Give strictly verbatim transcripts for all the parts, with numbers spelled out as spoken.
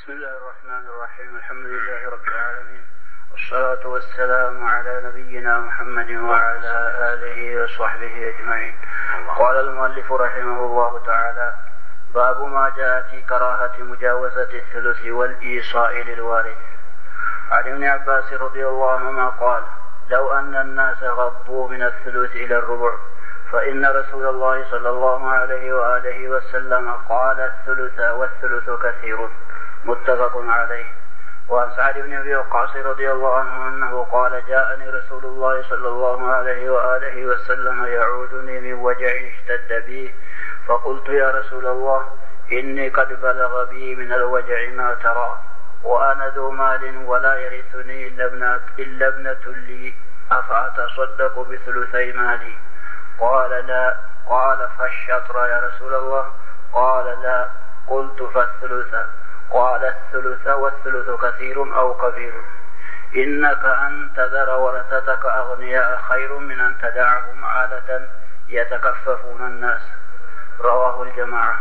بسم الله الرحمن الرحيم. الحمد لله رب العالمين، والصلاة والسلام على نبينا محمد وعلى آله وصحبه أجمعين. قال المؤلف رحمه الله تعالى: باب ما جاء في كراهة مجاوزة الثلث والإيصاء للوارث. عن ابن عباس رضي الله عنهما قال: لو أن الناس غضوا من الثلث إلى الربع فإن رسول الله صلى الله عليه وآله وسلم قال: الثلث والثلث كثير. متفق عليه. وعن سعد بن أبي وقاص رضي الله عنه أنه قال: جاءني رسول الله صلى الله عليه وآله وسلم يعودني من وجع اشتد بي، فقلت: يا رسول الله، إني قد بلغ بي من الوجع ما ترى، وأنا ذو مال ولا يرثني إلا ابنة لي، أفأتصدق بثلثي مالي؟ قال: لا. قال: فالشطر يا رسول الله؟ قال: لا. قلت: فالثلث؟ قال: الثلث والثلث كثير أو كبير. إنك أن تذر ورثتك أغنياء خير من أن تدعهم عالة يتكففون الناس. رواه الجماعة.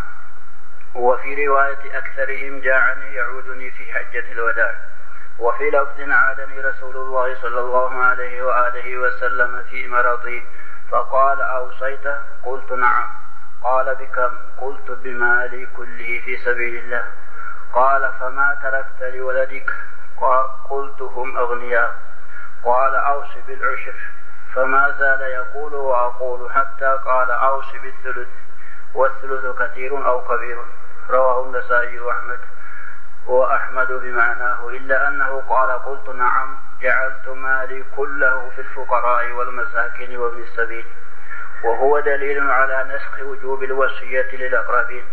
وفي رواية أكثرهم: جاءني يعودني في حجة الوداع. وفي لفظ: عادني رسول الله صلى الله عليه وآله وسلم في مرضي فقال: أوصيته؟ قلت: نعم. قال: بكم؟ قلت: بمالي كله في سبيل الله. قال: فما تركت لولدك؟ قلت: هم أغنياء. قال: أوص بالعشر. فما زال يقول وأقول حتى قال: أوص بالثلث، والثلث كثير أو كبير. رواه النسائي وأحمد وأحمد بمعناه، إلا أنه قال: قلت: نعم، جعلت مالي كله في الفقراء والمساكين وابن السبيل. وهو دليل على نسخ وجوب الوصية للأقربين.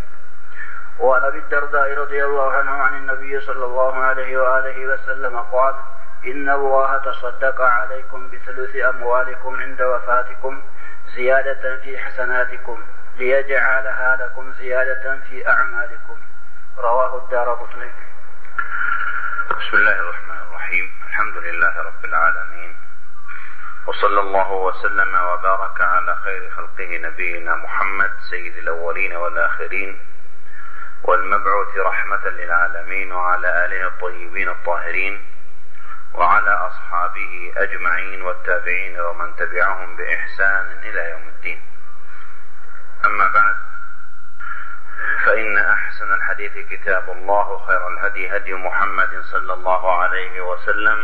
وعن أبي الدرداء رضي الله عنه عن النبي صلى الله عليه وآله وسلم قال: إن الله تصدق عليكم بثلث أموالكم عند وفاتكم زيادة في حسناتكم ليجعلها لكم زيادة في أعمالكم. رواه الدارقطني. بسم الله الرحمن الرحيم. الحمد لله رب العالمين، وصلى الله وسلم وبارك على خير خلقه نبينا محمد سيد الأولين والآخرين، والمبعوث رحمة للعالمين، وعلى آله الطيبين الطاهرين، وعلى أصحابه أجمعين، والتابعين ومن تبعهم بإحسان إلى يوم الدين. أما بعد، فإن أحسن الحديث كتاب الله، خير الهدي هدي محمد صلى الله عليه وسلم،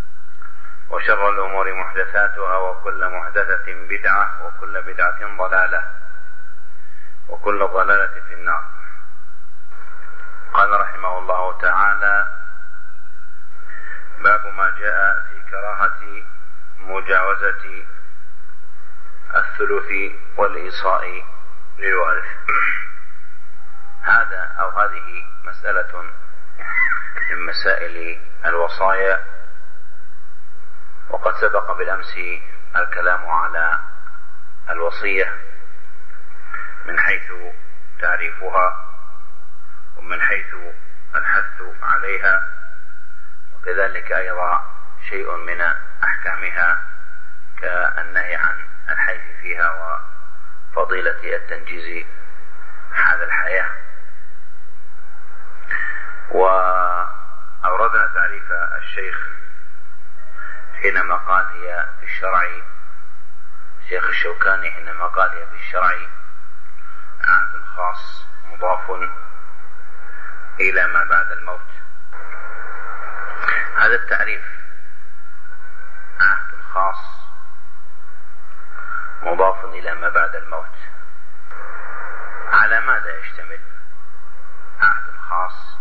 وشر الأمور محدثاتها، وكل محدثة بدعة، وكل بدعة ضلالة، وكل ضلالة في النار. قال رحمه الله تعالى: باب ما جاء في كراهة مجاوزة الثلث والإيصاء للوارث. هذا أو هذه مسألة من مسائل الوصايا، وقد سبق بالأمس الكلام على الوصية من حيث تعريفها، ومن حيث الحث عليها، وكذلك أيضا شيء من أحكامها كالنهي عن الحيف فيها وفضيلة التنجيز حال الحياة. وأوردنا تعريف الشيخ حينما قال هي في الشرع، الشيخ الشوكاني حينما قال هي في الشرع عهد خاص مضاف إلى ما بعد الموت. هذا التعريف عهد خاص مضاف إلى ما بعد الموت على ماذا يشتمل؟ عهد خاص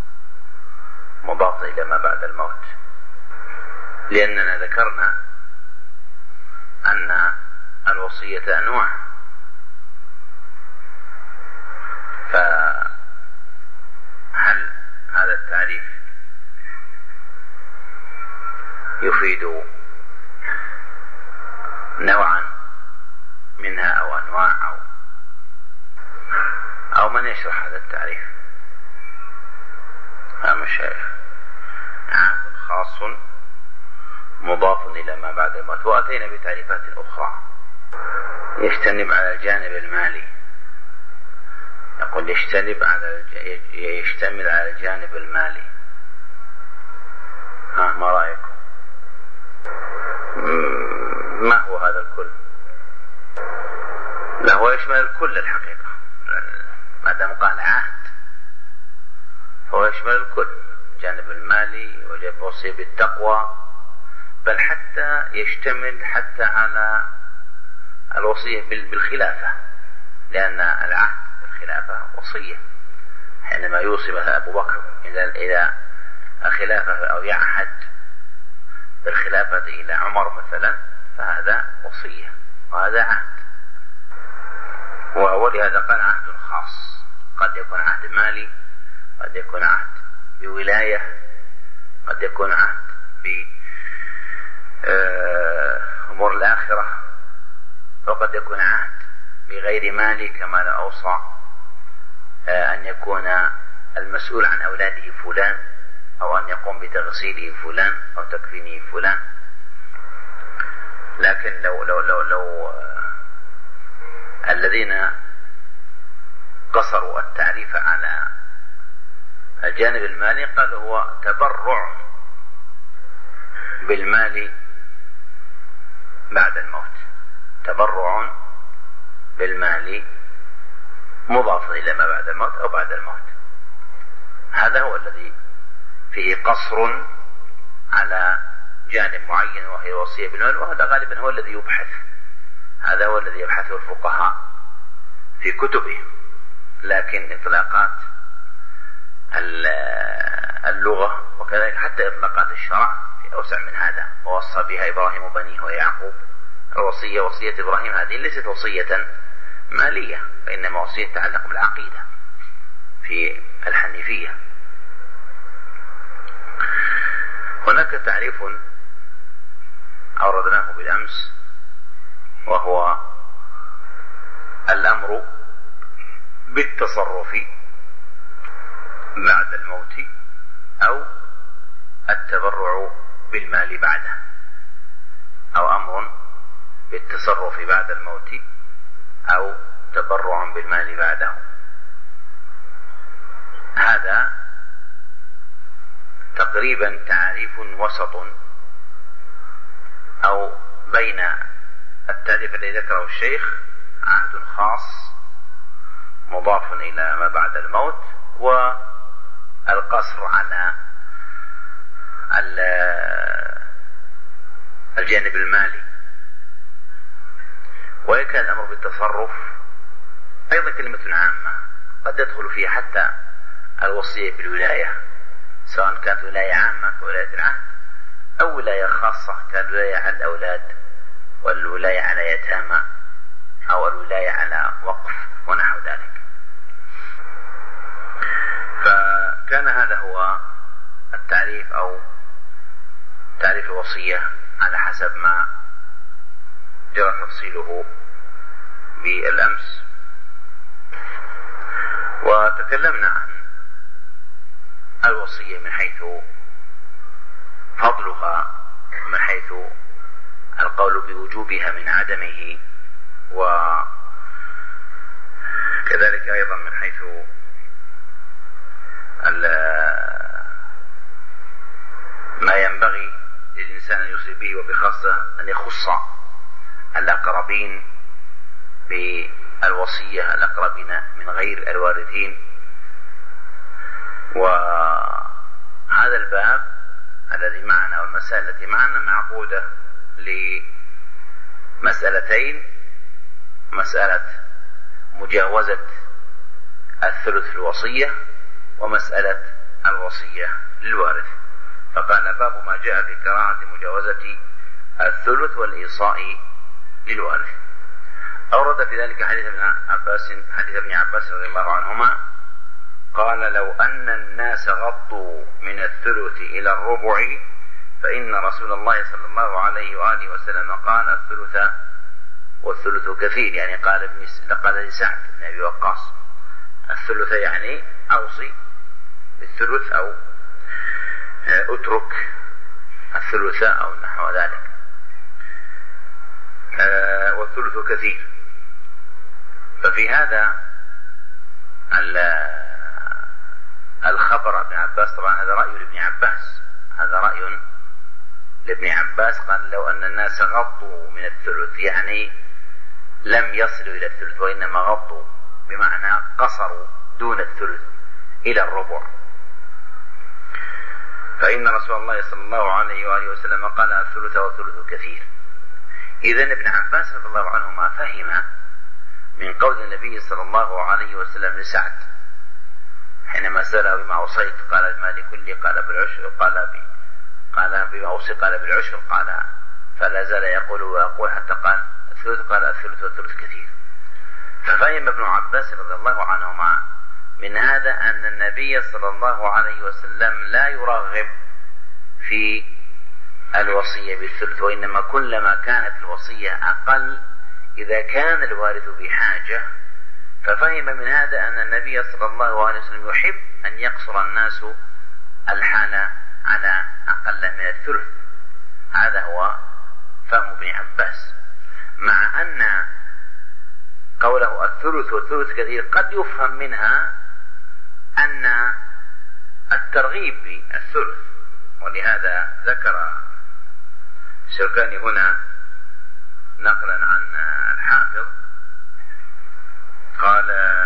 مضاف إلى ما بعد الموت، لأننا ذكرنا أن الوصية أنواع، فهل هذا التعريف يفيد نوعا منها أو أنواع أو, أو من يشرح هذا التعريف؟ أم الشيخ؟ عهد خاص مضاف إلى ما بعد الموت. وأتينا بتعريفات أخرى يجتنب على الجانب المالي يقول يجتنب على يشتمل على الجانب المالي. ها ما رأيكم؟ ما هو هذا الكل؟ لا هو يشمل الكل الحقيقة، ما دام قال عهد هو يشمل الكل، الجانب المالي والوصية بالتقوى، بل حتى يشتمل حتى على الوصية بالخلافة، لأن العهد بالخلافة وصية. حينما يوصي مثلا أبو بكر إلى الخلافة أو يعهد بالخلافة إلى عمر مثلا، فهذا وصية وهذا عهد. ولهذا قال عهد خاص، قد يكون عهد مالي، قد يكون عهد بولاية، قد يكون عهد بأمور الآخرة، وقد يكون عهد بغير مالي كما لا أوصى أن يكون المسؤول عن أولاده فلان، أو أن يقوم بتغسيله فلان أو تكفينه فلان. لكن لو لو لو, لو الذين قصروا التعريف على الجانب المالي قالوا هو تبرع بالمال بعد الموت، تبرع بالمال مضاف إلى ما بعد الموت أو بعد الموت. هذا هو الذي فيه قصر على جانب معين وهي وصية بالمال، وهذا غالبا هو الذي يبحث، هذا هو الذي يبحثه الفقهاء في كتبهم. لكن إطلاقات اللغة وكذلك حتى إطلاقات الشرع في أوسع من هذا. ووصى بها إبراهيم بنيه ويعقوب، الوصية وصية إبراهيم هذه ليست وصية مالية، وإنما وصية تتعلق بالعقيدة في الحنيفية. هناك تعريف أوردناه بالأمس وهو الأمر بالتصرف بعد الموت أو التبرع بالمال بعده، أو أمر بالتصرف بعد الموت أو تبرع بالمال بعده. هذا تقريبا تعريف وسط أو بين التعريف الذي ذكره الشيخ عهد خاص مضاف إلى ما بعد الموت، والقصر على الجانب المالي. وإن كان الأمر بالتصرف أيضا كلمة عامة قد يدخل فيها حتى الوصية بالولاية، سواء كانت ولاية عامة كولاية العهد أو ولاية خاصة كالولاية على الأولاد والولاية على يتامى أو الولاية على وقف ونحو ذلك. فكان هذا هو التعريف أو تعريف الوصية على حسب ما جرى تفصيله بالأمس. وتكلمنا عن الوصية من حيث فضلها، من حيث القول بوجوبها من عدمه، وكذلك أيضا من حيث ما ينبغي للإنسان أن يوصي به، وبخاصة أن يخص الأقربين بالوصية، الأقربين من غير الوارثين. وهذا الباب الذي معنا والمسائل التي معنا معقودة لمسألتين: مسألة مجاوزة الثلث في الوصية، ومسألة الوصية للوارث. فقال باب ما جاء في كراهة مجاوزة الثلث والإيصاء للوارث. أورد في ذلك حديث ابن عباس حديث ابن عباس رضي الله عنهما قال: لو أن الناس غضوا من الثلث إلى الربع فإن رسول الله صلى الله عليه وآله وسلم قال: الثلث والثلث كثير، يعني قال ابن لقد لسعد بن أبي وقاص الثلث، يعني أوصي بالثلث أو اترك الثلث أو نحو ذلك، والثلث كثير. ففي هذا الخبر ابن عباس. طبعا هذا رأي لابن عباس، هذا رأي لابن عباس. قال لو أن الناس غضوا من الثلث، يعني لم يصلوا إلى الثلث وإنما غضوا بمعنى قصروا دون الثلث إلى الربع، فإن رسول الله صلى الله عليه وآله وسلم قال الثلث والثلث كثير. إذن ابن عباس رضي الله عنهما فهم من قول النبي صلى الله عليه وسلم لسعد حينما سأله بما أوصيت، قال ما لكل، قال بالعشر، قال بي قال بما أوصي، قال بالعشر، قال فلا زال يقول ويقول حتى قال الثلث، قال الثلث والثلث كثير. ففهم ابن عباس رضي الله عنهما من هذا أن النبي صلى الله عليه وسلم لا يرغب في الوصية بالثلث، وإنما كلما كانت الوصية أقل إذا كان الوارث بحاجة. ففهم من هذا أن النبي صلى الله عليه وسلم يحب أن يقصر الناس الحالة على أقل من الثلث. هذا هو فهم ابن عباس، مع أن قوله الثلث والثلث كثير قد يفهم منها أن الترغيب بالثلث، ولهذا ذكر الشوكاني هنا نقلا عن الحافظ قال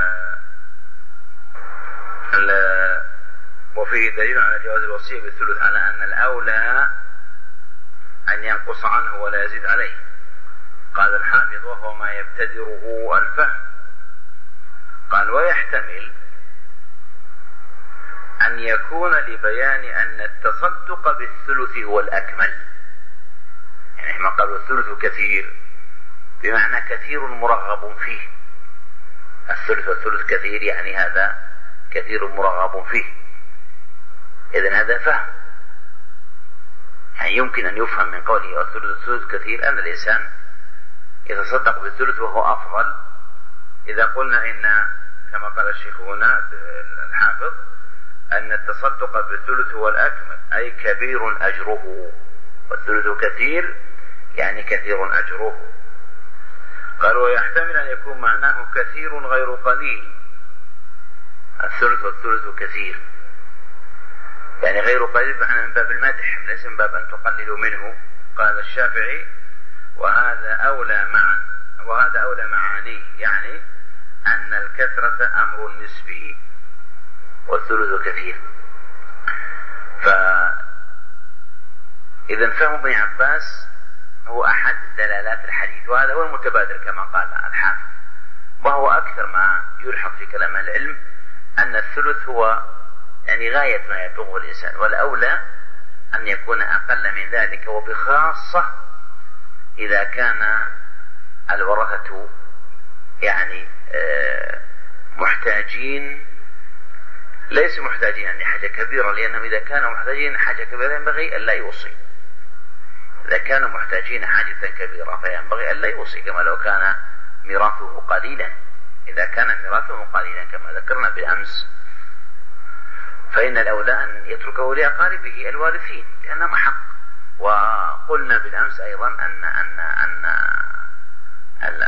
وفيه دليل على جواز الوصية بالثلث على أن الأولى أن ينقص عنه ولا يزيد عليه. قال الحافظ وهو ما يبتدره الفهم. قال ويحتمل أن يكون لبيان أن التصدق بالثلث هو الأكمل، يعني ما قالوا الثلث كثير بمعنى كثير مرغب فيه، الثلث والثلث كثير يعني هذا كثير مرغب فيه. إذن هذا فهم، يعني يمكن أن يفهم من قوله الثلث والثلث كثير أن الإنسان يتصدق بالثلث وهو أفضل. إذا قلنا إن كما قال الشيخ هنا الحافظ أن التصدق بالثلث هو الأكمل أي كبير أجره، والثلث كثير يعني كثير أجره. قال ويحتمل أن يكون معناه كثير غير قليل، الثلث والثلث كثير يعني غير قليل من باب المدح ليس من باب أن تقللوا منه. قال الشافعي وهذا أولى معا وهذا أولى معانيه، يعني أن الكثرة أمر نسبي والثلث كثير. فإذا فهم ابن عباس هو أحد دلالات الحديث، وهذا هو المتبادر كما قال الحافظ، وهو أكثر ما يلحق في كلام العلم أن الثلث هو يعني غاية ما يبلغه الإنسان، والأولى أن يكون أقل من ذلك، وبخاصة إذا كان الورثة يعني محتاجين، ليس محتاجين يعني حاجة كبيرة، لأنهم إذا كانوا محتاجين حاجة كبيرة ينبغي أن لا يوصي. إذا كانوا محتاجين حاجة كبيرة فينبغي أن لا يوصي، كما لو كان ميراثه قليلا. إذا كان ميراثه قليلا كما ذكرنا بالأمس فإن الأولى أن يتركه لأقاربه الوارثين لأنهم حق. وقلنا بالأمس أيضا أن أن أن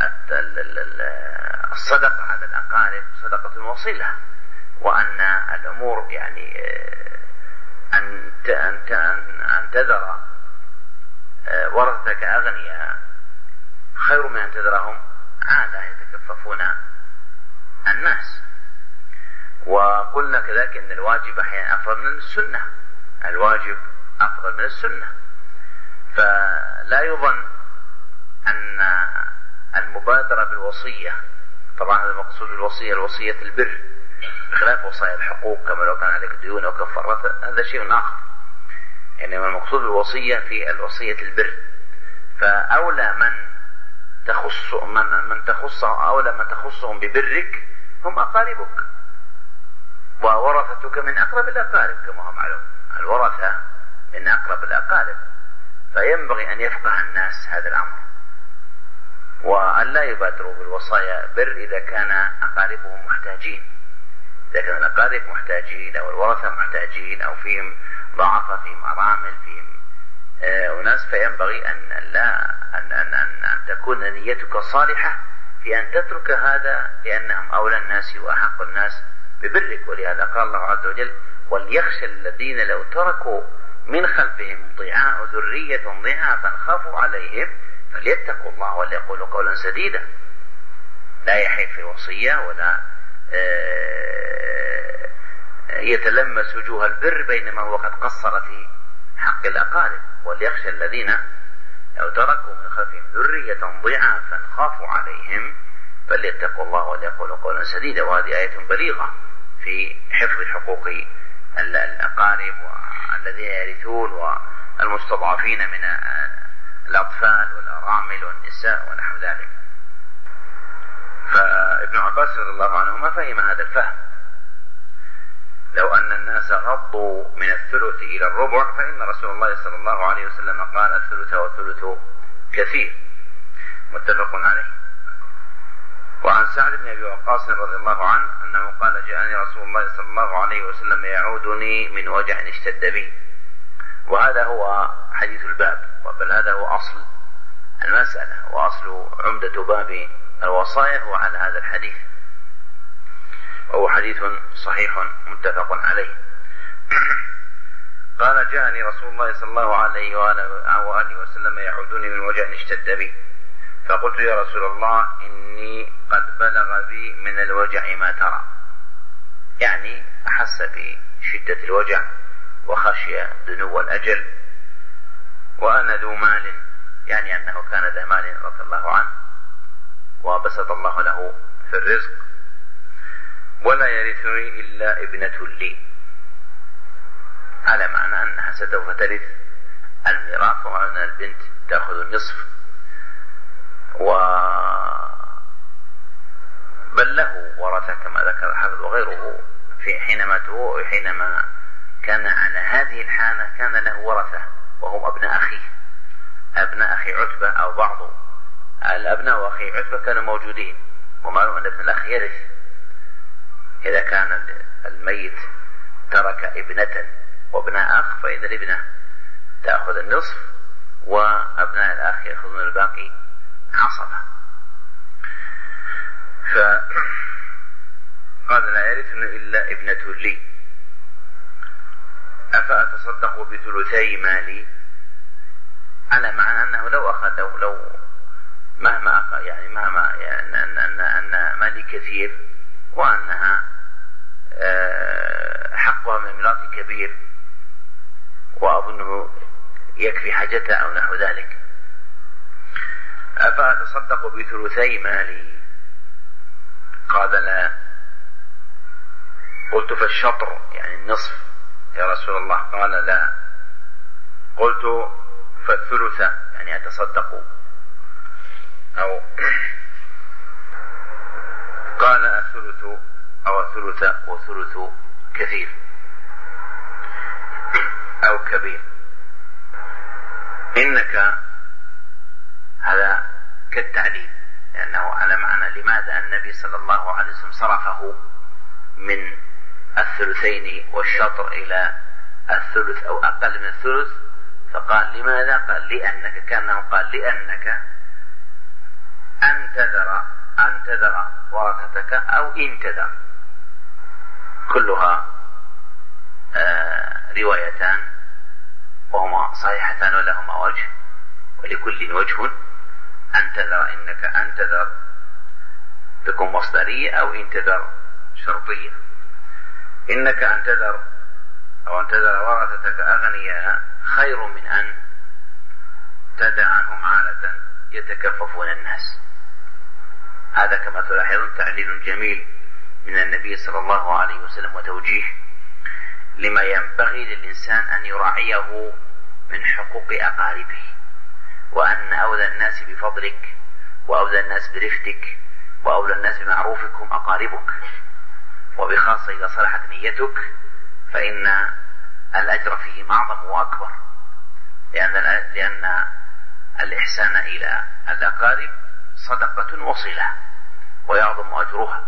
الصدقة على الأقارب صدقة وصلة، وأن الأمور يعني أن أن تذر ورثتك أغنياء خير من أن تذرهم عالة يتكففون الناس. وقلنا كذلك أن الواجب أحيانا أفضل من السنة، الواجب أفضل من السنة. فلا يظن أن المبادرة بالوصية، طبعا هذا المقصود بالوصية الوصية البر بخلاف وصايا الحقوق كما لو كان عليك ديون أو كفارات، هذا شيء آخر. يعني المقصود بالوصية في الوصية البر، فأولى من تخص من, من تخص أولى من تخصهم ببرك هم أقاربك، وورثتك من أقرب الأقارب كما هو معلوم، الورثة من أقرب الأقارب. فينبغي أن يفقه الناس هذا الأمر، وأن لا يبادروا بالوصايا بر إذا كان أقاربهم محتاجين. إذا كان الأقارب محتاجين أو الورثة محتاجين أو فيهم ضعفة، فيهم أرامل، فيهم أناس، فينبغي أن لا أن, أن, أن, أن تكون نيتك صالحة في أن تترك هذا لأنهم أولى الناس وأحق الناس ببرك. ولهذا قال الله عز وجل: وليخشى الذين لو تركوا من خلفهم ضعاء ذرية ضعافا خافوا عليهم فليتقوا الله وليقولوا قولا سديدا. لا يحيف في الوصية ولا يتلمس وجوه البر بينما هو قد قصر في حق الأقارب. وليخشى الذين لو تركوا من خلفهم ذرية ضعافا خافوا عليهم فليتقوا الله وليقولوا قولا سديدا. وهذه آية بليغة في حفظ حقوق الأقارب والذين يرثون والمستضعفين من الأطفال والأرامل والنساء ونحو ذلك. فابن عباس رضي الله عنهما فهم هذا الفهم. لو أن الناس غضوا من الثلث إلى الربع فإن رسول الله صلى الله عليه وسلم قال: الثلث والثلث كثير. متفق عليه. وعن سعد بن أبي وقاص رضي الله عنه أنه قال: جاءني رسول الله صلى الله عليه وسلم يعودني من وجع اشتد بي. وهذا هو حديث الباب، بل هذا هو أصل المسألة، وأصل عمدة باب الوصايا هو على هذا الحديث، وهو حديث صحيح متفق عليه. قال: جاءني رسول الله صلى الله عليه وآله وسلم يعودني من وجع اشتد بي، فقلت: يا رسول الله إني قد بلغ بي من الوجع ما ترى، يعني أحس بشدة الوجع وخشي دنو الأجل، وأنا ذو مال، يعني أنه كان ذا مال رضي الله عنه وبسط الله له في الرزق، ولا يرثني إلا ابنة لي، على معنى أنها سوف ترث الميراث وأن البنت تأخذ النصف، و بل له ورثة كما ذكر الحافظ وغيره في حينما توفي، حينما كان على هذه الحالة كان له ورثة وهم أبناء أخيه، أبناء أخي عتبة أو بعض الأبناء أخي عتبة كانوا موجودين، ومعلوم أن ابن الأخ يرث إذا كان الميت ترك ابنة وابناء أخ، فإذا الابنة تأخذ النصف وأبناء الأخ يأخذون الباقي عصبة. فقال: لا يرثني إلا ابنة لي، أفأتصدق بثلثي مالي، على معنى أنه لو أخذ لو, لو مهما أخذ يعني مهما يعني أن, أن, أن مالي كثير وأنها حقها من الميراث كبير وأظنه يكفي حاجتها أو نحو ذلك، أفأتصدق بثلثي مالي؟ قال: لا. قلت: فالشطر يعني النصف يا رسول الله؟ قال: لا. قلت: فالثلث يعني أتصدق أو قال: الثلث أو الثلث وثلث كثير أو كبير. إنك هذا كالتعليل، لأنه على معنى لماذا النبي صلى الله عليه وسلم صرفه من الثلثين والشطر إلى الثلث أو أقل من الثلث، فقال لماذا؟ قال لأنك، كأنه قال لأنك أن تذر أن تذر ورثتك أو إن تذر، كلها آه روايتان وهما صحيحتان ولهما وجه، ولكل وجه. أن تذر إنك أن تذر تكون مصدرية أو إن تذر شرطية. إنك أن تذر أو أن تذر ورثتك أغنياء خير من أن تدعهم عالة يتكففون الناس. هذا كما تلاحظون تعليل جميل من النبي صلى الله عليه وسلم وتوجيه لما ينبغي للإنسان أن يراعيه من حقوق أقاربه، وأن أولى الناس بفضلك وأولى الناس برفدك وأولى الناس بمعروفك هم أقاربك، وبخاصة إذا صلحت نيتك فإن الأجر فيه أعظم وأكبر، لأن, لأن الإحسان إلى الأقارب صدقة وصلة ويعظم أجرها.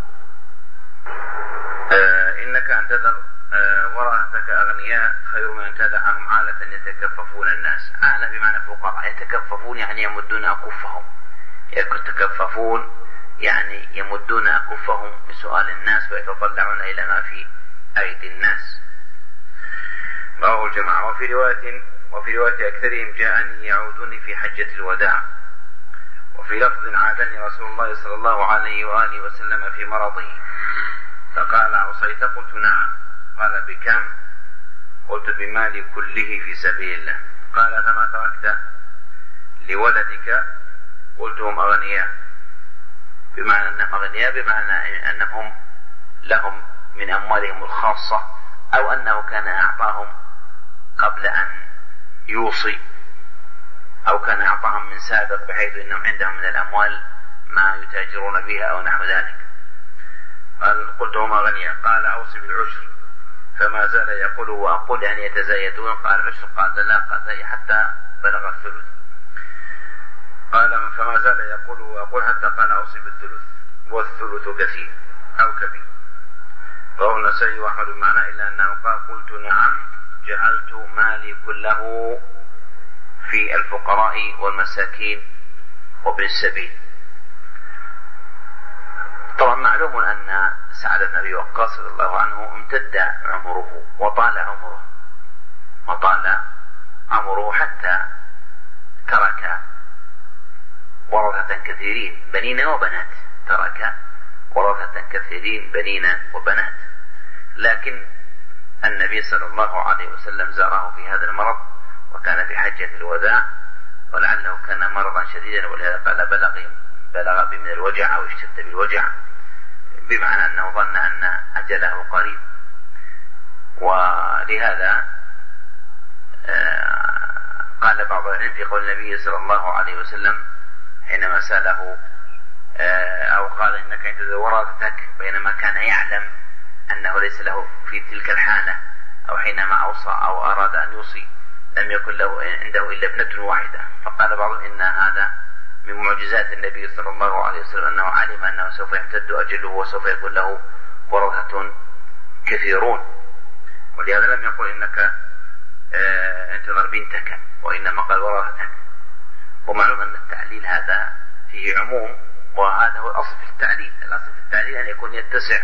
آه إنك أن تذر آه ورثتك أغنياء خير من أن تدعهم عالة يتكففون الناس. عالة بمعنى فقراء، يتكففون يعني يمدون أكفهم، يتكففون يعني يمدون أكفهم بسؤال الناس ويتطلعون إلى ما في أيدي الناس. رواه الجماعة. وفي رواية وفي رواية أكثرهم جاءني يعودني في حجة الوداع. وفي لفظ عادني رسول الله صلى الله عليه وآله وسلم في مرضه فقال عصيت؟ قلت نعم. قال بكم؟ قلت بمالي كله في سبيل الله. قال فما تركت لولدك؟ قلت هم أغنياء. بمعنى أنهم أغنياء بمعنى أنهم لهم من أموالهم الخاصة، أو أنه كان أعطاهم قبل أن يوصي، أو كان أعطاهم من سابق بحيث أنهم عندهم من الأموال ما يتاجرون بها أو نحو ذلك. قال قلت هم أغنياء. قال أوصي بالعشر. فما زال يقول وأقول أن يتزايدون. قال عشر. قال لا. قال حتى بلغ الثلث. قال فما زال يقول وأقول حتى قال أوصي بالثلث، والثلث كثير أو كبير. رواه النسائي وأحمد بمعنى إلا أنه قال قلت نعم جعلت مالي كله في الفقراء والمساكين وابن السبيل. طبعا معلوم أن سعد بن أبي وقاص رضي الله عنه امتد عمره وطال عمره وطال عمره حتى ترك ورثة كثيرين بنين وبنات. ترك ورثة كثيرين بنين وبنات. لكن النبي صلى الله عليه وسلم زاره في هذا المرض، وكان في حجة الوداع، ولعله كان مرضا شديدا، ولهذا قال بلغ بلغ بي من الوجع أو اشتد بالوجع، بمعنى أنه ظن أن أجله قريب. ولهذا قال بعض العلم في قول النبي صلى الله عليه وسلم حينما سأله أو قال إنك أنت ورثتك، بينما كان يعلم أنه ليس له في تلك الحالة، أو حينما أوصى أو أراد أن يوصي لم يكن له عنده إلا ابنة واحدة. فقال بعضهم إن هذا من معجزات النبي صلى الله عليه وسلم، أنه علم أنه سوف يمتد أجله وسوف يكون له ورثة كثيرون، ولهذا لم يقل إنك انتظر بنتك، وإنما قال ورثتك. ومعلوم أن التعليل هذا فيه عموم، وهذا هو الأصل في التعليل. الأصل في التعليل أن يكون يتسع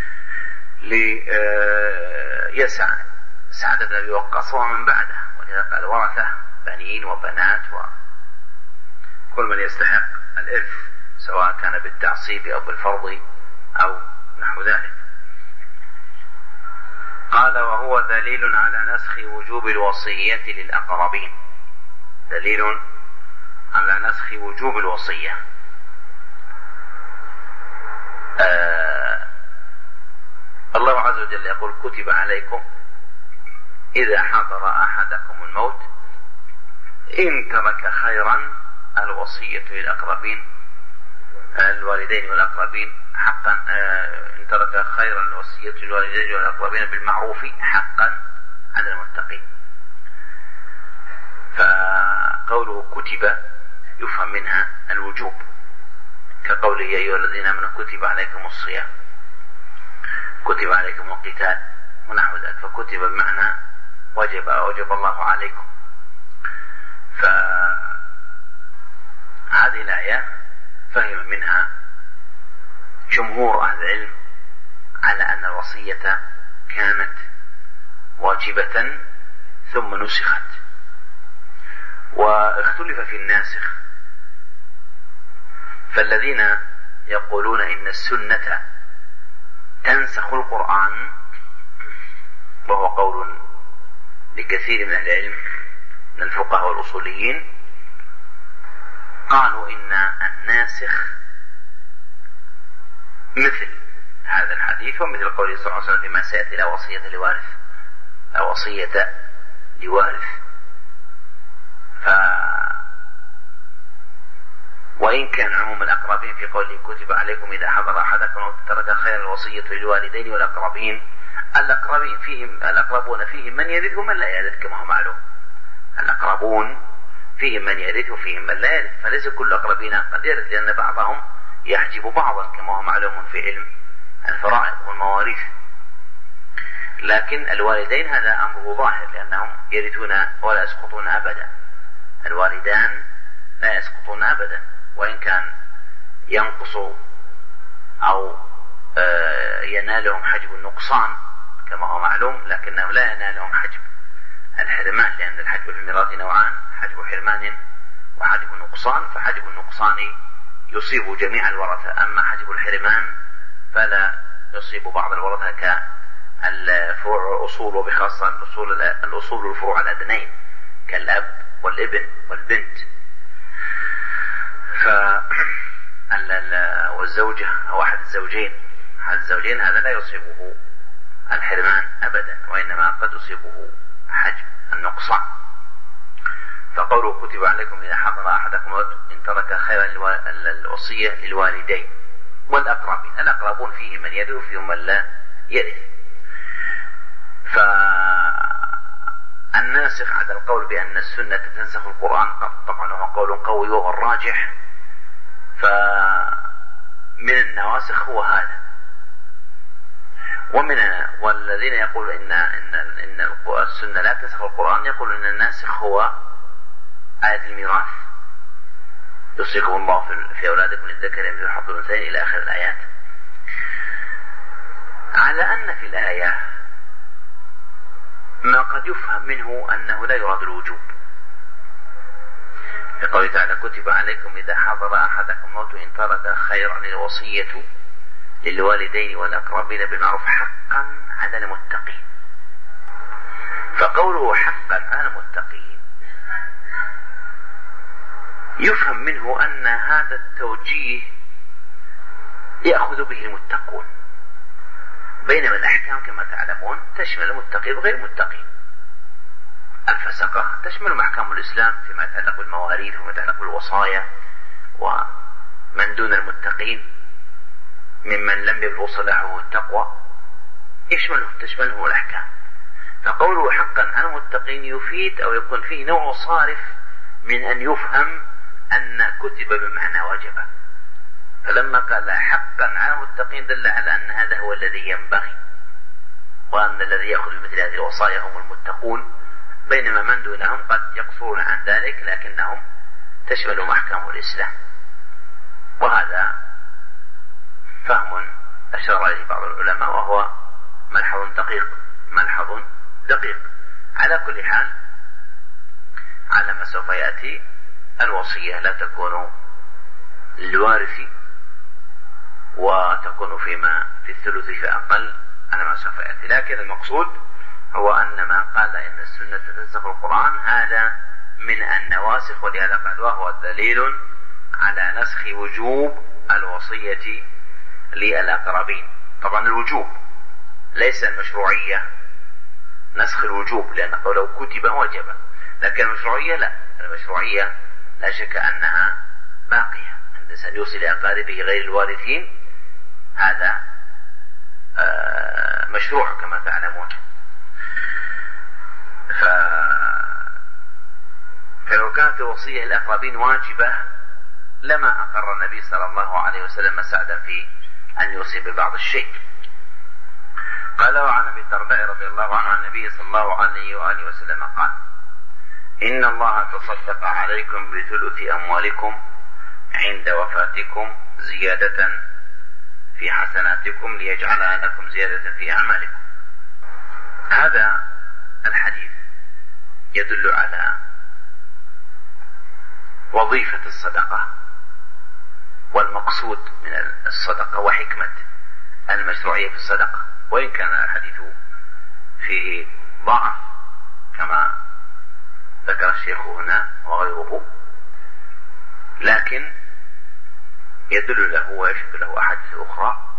ليسع سعد بن أبي وقاص ومن بعده، ولهذا قال ورثة بنين وبنات وكل من يستحق الإرث، سواء كان بالتعصيب أو بالفرض أو نحو ذلك. قال وهو دليل على نسخ وجوب الوصية للأقربين. دليل على نسخ وجوب الوصية. آه الله عز وجل يقول كتب عليكم إذا حضر أحدكم الموت إن ترك خيرا الوصية للأقربين الوالدين والأقربين حقا آه إن ترك خيرا الوصية للوالدين والأقربين بالمعروف حقا على المتقين. فقوله كتب يفهم منها الوجوب، كقوله يا أيها الذين آمنوا كتب عليكم الصيام، كتب عليكم القتال ونحو ذلك. فكتب بمعنى وجب وجب الله عليكم. فهذه الآية فهم منها جمهور أهل العلم على أن الوصية كانت واجبة ثم نسخت، واختلف في الناسخ. فالذين يقولون إن السنة تنسخ القرآن، وهو قول لكثير من العلم من الفقهاء والأصوليين، قالوا إن الناسخ مثل هذا الحديث ومثل قوله صلى الله عليه وسلم فيما سيأتي لا وصية لوارث، لا وصية لوارث. ف وإن كان عموم الأقربين في قوله كتب عليكم إذا حضر أحدكم ترك خير الوصية للوالدين والأقربين، الأقربين فيهم الأقربون فيهم من يرث ومن لا يرث كما هو معلوم. الأقربون فيهم من يرث وفيهم من لا يرث، فليس كل الأقربين قد يرث، لأن بعضهم يحجب بعضا كما هو معلوم في علم الفرائض والمواريث. لكن الوالدين هذا أمره ظاهر، لأنهم يرثون ولا يسقطون أبدا. الوالدان لا يسقطون أبدا، وإن كان ينقص أو ينالهم حجب النقصان كما هو معلوم، لكنه لا ينالهم حجب الحرمان، لأن الحجب في الميراث نوعان: حجب حرمان وحجب نقصان. فحجب النقصان يصيب جميع الورثة، أما حجب الحرمان فلا يصيب بعض الورثة كالفروع والأصول، وبخاصة الأصول الأصول والفروع الأدنين كالأب والابن والبنت. ف والزوجة أو أحد الزوجين أحد الزوجين هذا لا يصيبه الحرمان أبدا، وإنما قد يصيبه حجب النقصان. فقوله كتب عليكم إذا حضر أحدكم الموت إن ترك خيرا الوصية للوالدين والأقربين. الأقربون فيه من يرث وفيهم من لا يرث. فالناسخ على القول بأن السنة تنسخ القرآن طبعا هو قول قوي وهو الراجح، فمن النواسخ هو هذا. ومن والذين يقول إن إن إن السنة لا تنسخ القرآن يقول إن الناسخ هو آية الميراث: يوصيكم الله في أولادكم للذكر مثل حظ الأنثيين إلى آخر الآيات. على أن في الآية ما قد يفهم منه أنه لا يراد الوجوب، في قوله تعالى: كتب عليكم إذا حضر أحدكم الموت إن ترك خيرا الوصية للوالدين والأقربين بالمعروف حقا على المتقين. فقوله حقا على المتقين يفهم منه أن هذا التوجيه يأخذ به المتقون، بينما الأحكام كما تعلمون تشمل المتقين وغير المتقين. الفسقة تشمل محكم الإسلام فيما يتعلق بالمواريث وما يتعلق بالوصايا، ومن دون المتقين ممن لم يبلغ صلاحه التقوى يشمله تشمله الأحكام. فقوله حقا على المتقين يفيد أو يكون فيه نوع صارف من أن يفهم أن كتب بمعنى وجب. فلما قال حقا على المتقين دل على أن هذا هو الذي ينبغي، وأن الذي يأخذ بمثل هذه الوصايا هم المتقون، بينما من دونهم قد يقصرون عن ذلك لكنهم تشمل محكم الإسلام. وهذا فهم أشار إليه بعض العلماء وهو ملحظ دقيق ملحظ دقيق. على كل حال على ما سوف يأتي الوصية لا تكون للوارث وتكون فيما في الثلث فأقل على ما سوف يأتي، لكن المقصود هو أن ما قال إن السنة تنسخ القرآن هذا من النواسخ، ولهذا قال وهو دليل على نسخ وجوب الوصية للأقربين. طبعا الوجوب ليس المشروعية، نسخ الوجوب لأنه لو كتب وجب، لكن المشروعية لا، المشروعية لا شك أنها باقية. أن الإنسان يوصي لأقاربه غير الوارثين هذا مشروع كما تعلمون. ف... فلو كانت الوصية للأقربين واجبة لما أقر النبي صلى الله عليه وسلم سعدا في أن يوصي ببعض الشيء. قال وعن أبي الدرداء رضي الله عنه عن النبي صلى الله عليه وآله وسلم قال: إن الله تصدق عليكم بثلث أموالكم عند وفاتكم زيادة في حسناتكم ليجعلها لكم زيادة في أعمالكم. هذا الحديث يدل على وظيفة الصدقة والمقصود من الصدقة وحكمة المشروعية في الصدقة، وإن كان الحديث فيه ضعف كما ذكر الشيخ هنا وغيره، لكن يدل له ويشهد له أحاديث أخرى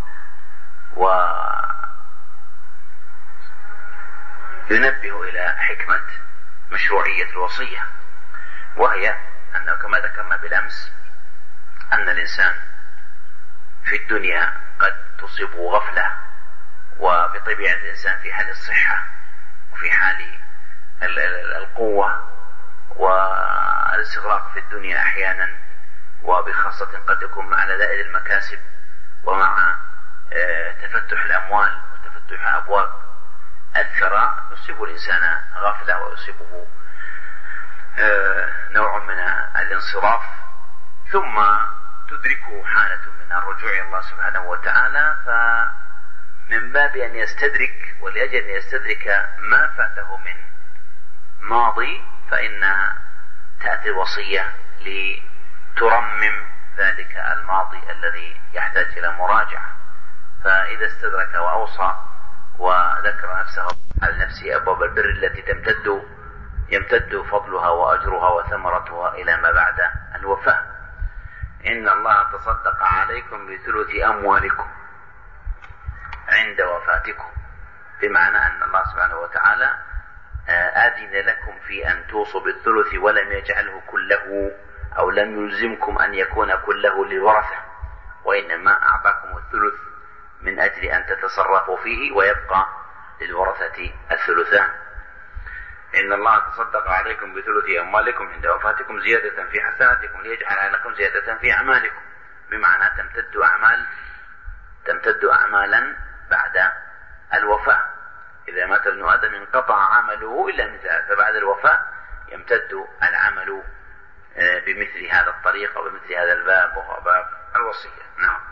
وينبه إلى حكمة مشروعية الوصية، وهي أنه كما ذكرنا بالأمس أن الإنسان في الدنيا قد تصيبه غفلة، وبطبيعة الإنسان في حال الصحة وفي حال القوة والاستغراق في الدنيا أحيانا، وبخاصة قد يكون مع لذائذ المكاسب ومع تفتح الأموال وتفتح أبواب الثراء يصيب الإنسان غفلة ويصيبه نوع من الانصراف، ثم تدركه حالة من الرجوع إلى الله سبحانه وتعالى، فمن باب أن يستدرك ولأجل أن يستدرك ما فاته من ماضي فإن تأتي الوصية لترمم ذلك الماضي الذي يحتاج إلى مراجعة. فإذا استدرك وأوصى وذكر نفسه على نفسه أبواب البر التي تمتد يمتد فضلها وأجرها وثمرتها إلى ما بعد الوفاة. إن الله تصدق عليكم بثلث أموالكم عند وفاتكم، بمعنى أن الله سبحانه وتعالى آذن لكم في أن توصوا بالثلث ولم يجعله كله، أو لم يلزمكم أن يكون كله للورثة، وإنما أعطاكم الثلث من أجل أن تتصرفوا فيه ويبقى للورثة الثلثان. إن الله تصدق عليكم بثلث أموالكم عند وفاتكم زيادة في حسناتكم ليجعل لكم زيادة في أعمالكم، بمعنى تمتد أعمال تمتد أعمالا بعد الوفاة. إذا مات ابن آدم انقطع عمله إلا من ثلاث، فبعد الوفاة يمتد العمل بمثل هذا الطريق وبمثل هذا الباب، وهو باب الوصية. نعم.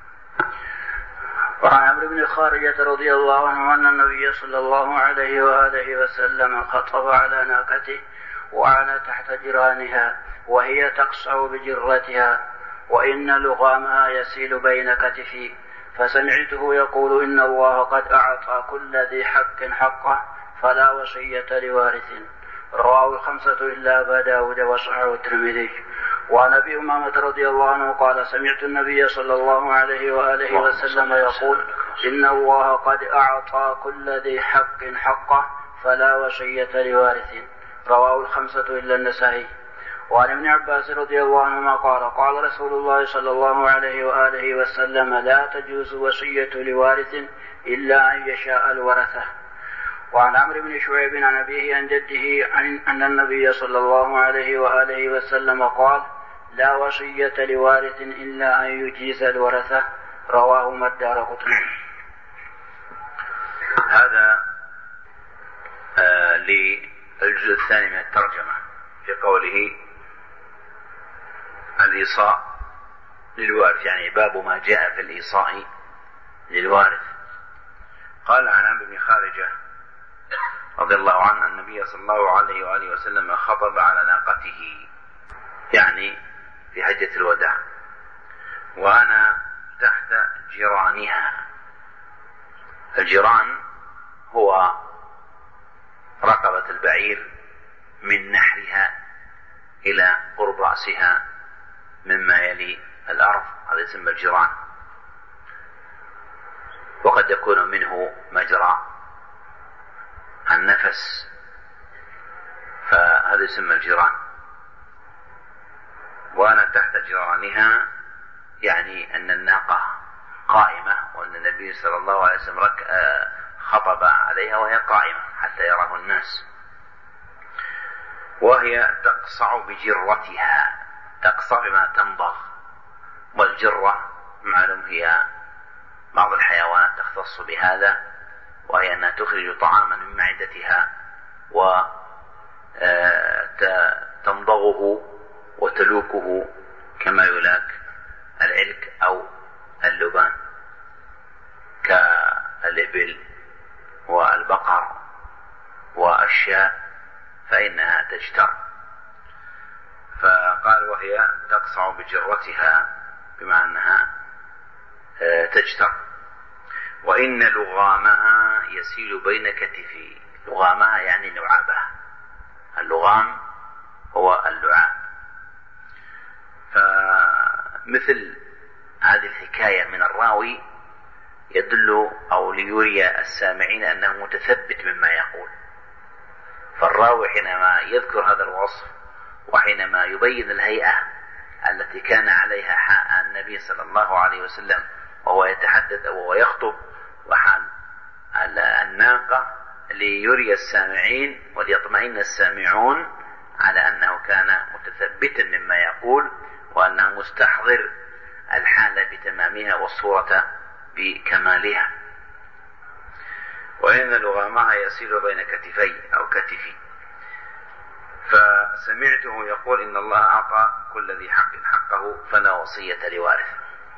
وعن عمرو بن خارجة رضي الله عنه أن النبي صلى الله عليه وآله وسلم خطب على ناقته وأنا تحت جرانها وهي تقصع بجرتها وإن لغامها يسيل بين كتفي، فسمعته يقول إن الله قد أعطى كل ذي حق حقه فلا وصية لوارث. رواه الخمسة إلا أبا داود وصححه الترمذي. وعن أبي أمامة رضي الله عنه قال سمعت النبي صلى الله عليه وآله وسلم يقول إن الله قد أعطى كل ذي حق حقه فلا وصية لوارث. رواه الخمسة إلا النسائي. وعن ابن عباس رضي الله عنهما قال قال رسول الله صلى الله عليه وآله وسلم لا تجوز وصية لوارث إلا أن يشاء الورثة. وعن عمرو بن شعيب عن أبيه عن جده عن أن النبي صلى الله عليه وآله وسلم قال لا وصية لوارث إلا أن يجيز الورثة. رواه الدارقطني. هذا آه للجزء الثاني من الترجمة في قوله الإيصاء للوارث، يعني باب ما جاء في الإيصاء للوارث. قال عن عمرو بن خارجة رضي الله عنه النبي صلى الله عليه وآله وسلم خطب على ناقته، يعني في حجة الوداع، وأنا تحت جيرانها. الجيران هو رقبة البعير من نحرها إلى قرب رأسها مما يلي الأرض، هذا يسمى الجيران، وقد يكون منه مجرى النفس، فهذا يسمى الجيران. وأنا تحت جيرانها يعني أن الناقة قائمة، وأن النبي صلى الله عليه وسلم خطب عليها وهي قائمة حتى يراه الناس، وهي تقصع بجرتها، تقصع بما تمضغ، والجرة معلوم هي بعض الحيوانات تختص بهذا، وهي أنها تخرج طعاما من معدتها وتمضغه وتلوكه كما يلاك العلك أو اللبان كالإبل والبقر والشاة، فإنها تجتر. فقال وهي تقصع بجرتها بما أنها تجتر. وإن لغامها يسيل بين كتفي. لغامها يعني لعابها، اللغام هو اللعاب. فمثل هذه الحكاية من الراوي يدل أو ليري السامعين أنه متثبت مما يقول. فالراوي حينما يذكر هذا الوصف وحينما يبين الهيئة التي كان عليها النبي صلى الله عليه وسلم وهو يتحدث وهو يخطب، وحال الناقة، ليري السامعين وليطمئن السامعون على أنه كان متثبتا مما يقول، وأنه مستحضر الحالة بتمامها والصورة بكمالها. وإن لغامها يسيل بين كتفي أو كتفي. سمعته يقول إن الله أعطى كل ذي حق حقه فلا وصية لوارث.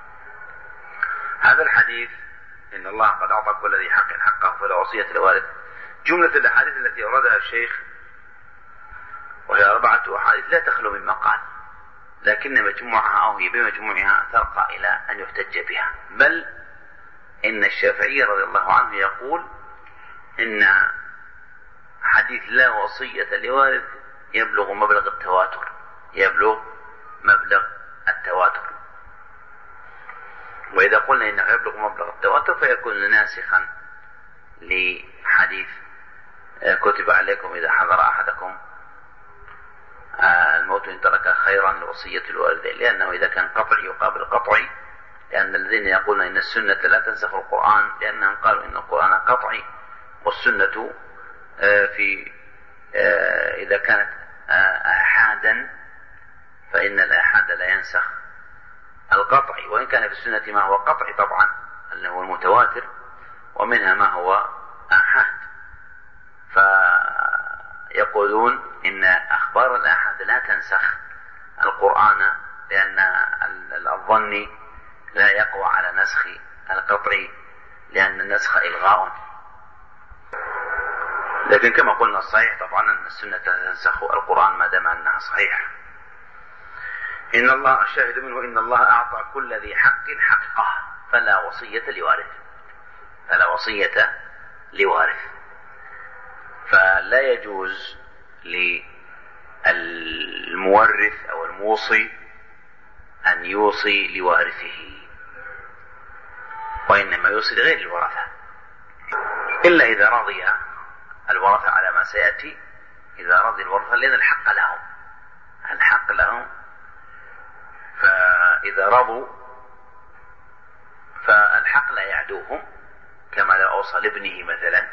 هذا الحديث إن الله قد أعطى كل ذي حق حقه فلا وصية لوارث جملة الأحاديث التي أوردها الشيخ وهي أربعة أحاديث لا تخلو من مقال، لكن مجموعها أو هي بمجموعها ترقى إلى أن يحتج بها. بل إن الشافعي رضي الله عنه يقول إن حديث لا وصية لوارث يبلغ مبلغ التواتر، يبلغ مبلغ التواتر. وإذا قلنا إنه يبلغ مبلغ التواتر فيكون ناسخا لحديث كتب عليكم إذا حضر أحدكم الموت إن ترك خيرا لوصية الوالدين، لأنه إذا كان قطعي يقابل قطعي، لأن الذين يقولون إن السنة لا تنسخ القرآن لأنهم قالوا إن القرآن قطعي، والسنة في إذا كانت آحادا فإن الآحاد لا ينسخ القطعي، وإن كان في السنة ما هو قطعي طبعا اللي هو المتواتر، ومنها ما هو آحاد. فيقولون إن أخبار الآحاد لا تنسخ القرآن، لأن الظن لا يقوى على نسخ القطعي، لأن النسخ إلغاء. لكن كما قلنا الصحيح طبعا أن السنة تنسخ القرآن ما دام أنها صحيحة. إن الله الشاهد منه إن الله أعطى كل ذي حق حقه فلا وصية لوارث، فلا وصية لوارث. فلا يجوز للمورث أو الموصي أن يوصي لوارثه، وإنما يوصي لغير الورثة، إلا إذا رضي الورثة على ما سيأتي. إذا رضي الورثة لأن الحق لهم، الحق لهم، فإذا رضوا فالحق لا يعدوهم، كما لو أوصى لابنه مثلا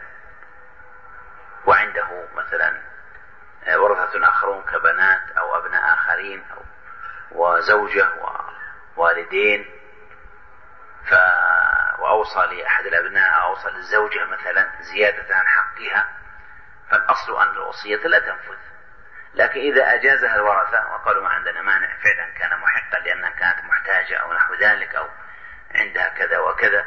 وعنده مثلا ورثة آخرون كبنات أو أبناء آخرين أو وزوجة ووالدين، ف وأوصى لأحد الأبناء أو أوصى للزوجة مثلا زيادة عن حقها، فالأصل أن الوصية لا تنفذ. لكن إذا أجازها الورثة وقالوا ما عندنا مانع، فعلا كان محقا لأنها كانت محتاجة أو نحو ذلك أو عندها كذا وكذا،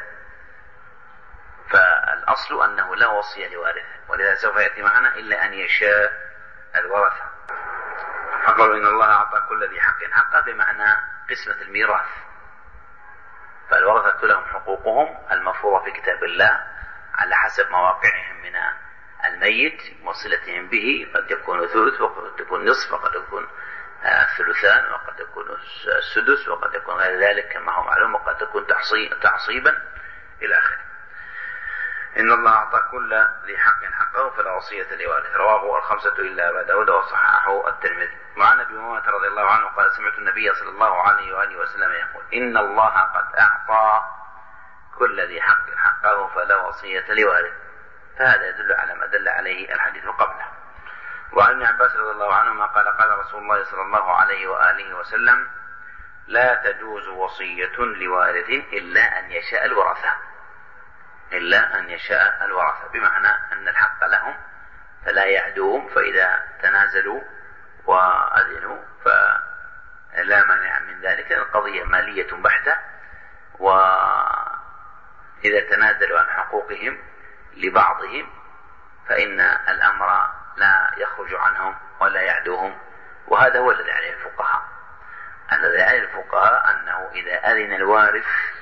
فالأصل أنه لا وصية لوارث. ولذا سوف يأتي معنا إلا أن يشاء الورثة. فقالوا إن الله أعطى كل ذي حق حقه بمعنى قسمة الميراث، فالورثة لهم حقوقهم المفروضة في كتاب الله على حسب مواقعهم من الميت وصلتهم به، قد يكون ثلث وقد يكون نصف وقد يكون ثلثان وقد يكون السدس وقد يكون غير ذلك كما هو معلوم، وقد يكون تعصيبا إلى آخره. إن الله أعطى كل ذي حق حقه فلا وصية لوارث. رواه الخمسة إلا أبا داود وصححه الترمذي. وعن أبي هريرة رضي الله عنه قال سمعت النبي صلى الله عليه وآله وسلم يقول إن الله قد أعطى كل ذي حق حقه فلا وصية لوارث. فهذا يدل على ما دل عليه الحديث قبله. وعن ابن عباس رضي الله عنهما قال قال رسول الله صلى الله عليه وآله وسلم لا تجوز وصية لوارث إلا أن يشاء الورثة، إلا أن يشاء الورثة، بمعنى أن الحق لهم فلا يعدوهم، فإذا تنازلوا وأذنوا فلا مانع من ذلك. القضية مالية بحتة، وإذا تنازلوا عن حقوقهم لبعضهم فإن الأمر لا يخرج عنهم ولا يعدوهم. وهذا هو الذي عليه الفقهاء، الذي عليه الفقهاء أنه إذا أذن الوارث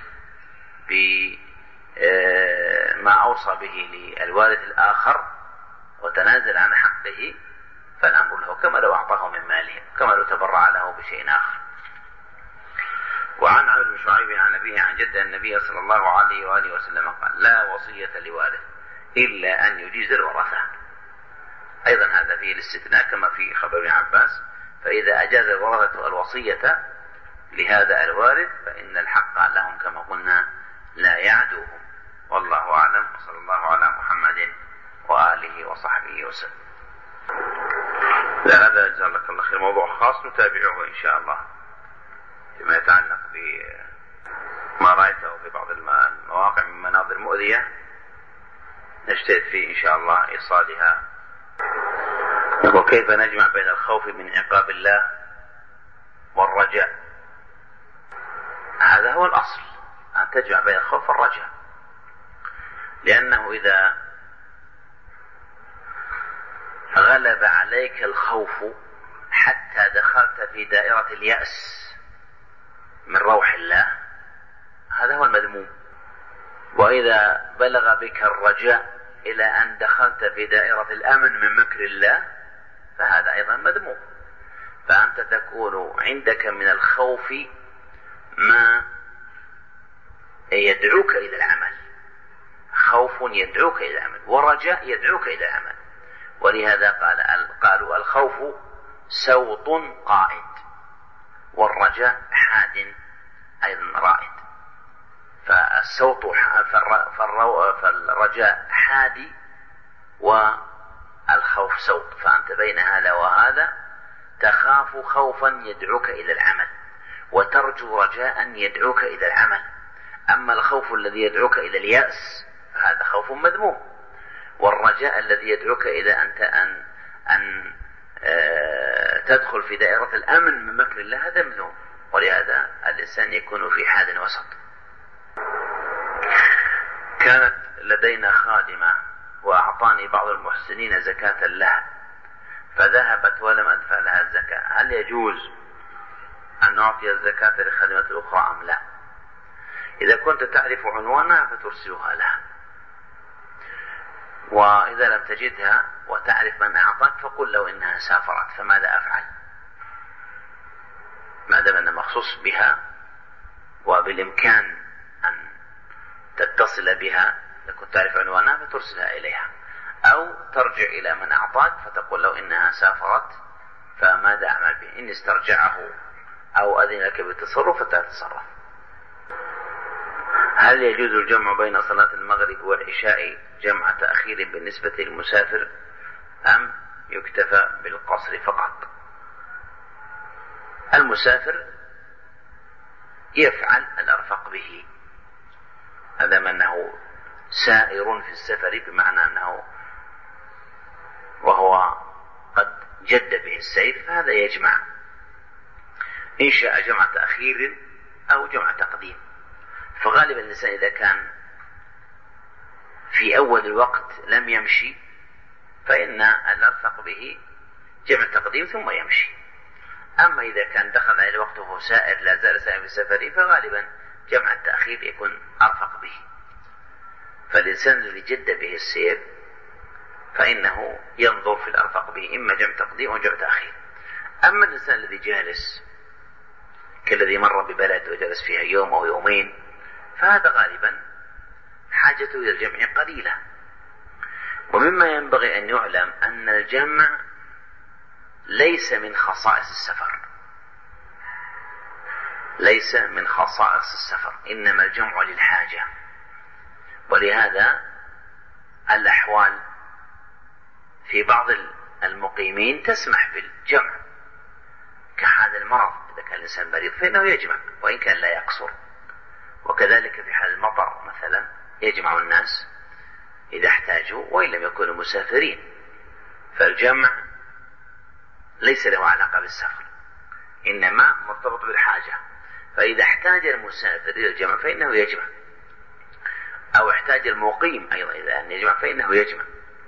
بما أوصى به للوارث الآخر وتنازل عن حقه فالأمر له كما لو أعطاه من ماله، كما لو تبرع له بشيء آخر. وعن عمرو بن شعيب عن أبيه عن جده النبي صلى الله عليه وآله وسلم قال لا وصية لوارث إلا أن يجيز الورثة. أيضا هذا فيه الاستثناء كما في خبر ابن عباس، فإذا أجاز الورثة الوصية لهذا الوارث فإن الحق لهم كما قلنا لا يعدوهم. والله أعلم، وصلى الله على محمد وآله وصحبه وسلم. لا هذا جزاك الله خير موضوع خاص نتابعه إن شاء الله فيما يتعلق بما رأيته في بعض المواقع من مناظر مؤذية، نجتهد فيه إن شاء الله إيصالها وكيف نجمع بين الخوف من عقاب الله والرجاء؟ هذا هو الأصل، أن تجمع بين الخوف والرجاء، لأنه إذا غلب عليك الخوف حتى دخلت في دائرة اليأس من روح الله هذا هو المذموم، وإذا بلغ بك الرجاء إلى أن دخلت في دائرة الأمن من مكر الله فهذا أيضا مذموم. فأنت تكون عندك من الخوف ما يدعوك إلى العمل، خوف يدعوك إلى العمل ورجاء يدعوك إلى العمل. ولهذا قال قالوا الخوف سوط قائد والرجاء حاد أيضا رائد. فالسوط فالرجاء حادي والخوف سوط، فأنت بين هذا وهذا تخاف خوفا يدعوك إلى العمل وترجو رجاء يدعوك إلى العمل. أما الخوف الذي يدعوك إلى اليأس فهذا خوف مذموم، والرجاء الذي يدعوك إلى أنت أن, أن تدخل في دائرة الأمن من مكر الله هذا مذموم. ولهذا الإنسان يكون في حال وسط. كانت لدينا خادمة وأعطاني بعض المحسنين زكاة لها فذهبت ولم أدفع لها الزكاة، هل يجوز أن نعطي الزكاة لخادمة الأخرى أم لا؟ إذا كنت تعرف عنوانها فترسلها لها، وإذا لم تجدها وتعرف من أعطاك فقل لو إنها سافرت فماذا أفعل؟ ما دام أنه مخصوص بها وبالإمكان أن تتصل بها، إذا كنت تعرف عنوانها فترسلها إليها، أو ترجع إلى من أعطاك فتقول لو إنها سافرت فماذا أعمل به؟ إن استرجعه أو أذن لك بالتصرف فتتصرف. هل يجوز الجمع بين صلاة المغرب والعشاء جمع تأخير بالنسبة للمسافر أم يكتفى بالقصر فقط؟ المسافر يفعل الأرفق به، هذا من أنه سائر في السفر بمعنى أنه وهو قد جد به السير فهذا يجمع إن شاء جمع تأخير أو جمع تقديم. فغالبا الإنسان إذا كان في أول الوقت لم يمشي فإن الأرفق به جمع تقديم ثم يمشي. أما إذا كان دخل على الوقت وهو سائر لا زال سائر في سفره فغالبا جمع التأخير يكون أرفق به. فالإنسان الذي جد به السير فإنه ينظر في الأرفق به إما جمع تقديم أو جمع تأخير. أما الإنسان الذي جالس كالذي مر ببلد وجلس فيها يوم أو يومين فهذا غالبا حاجته إلى الجمع قليلة. ومما ينبغي أن يعلم أن الجمع ليس من خصائص السفر، ليس من خصائص السفر، إنما الجمع للحاجة. ولهذا الأحوال في بعض المقيمين تسمح بالجمع كحال المرض، إذا كان الإنسان مريض فإنه يجمع وإن كان لا يقصر. وكذلك في حال المطر مثلا يجمع الناس إذا احتاجوا وإن لم يكونوا مسافرين. فالجمع ليس له علاقة بالسفر، إنما مرتبط بالحاجة. فإذا احتاج المسافر إلى الجمع فإنه يجمع، أو احتاج المقيم أيضا إذا أن يجمع فإنه يجمع.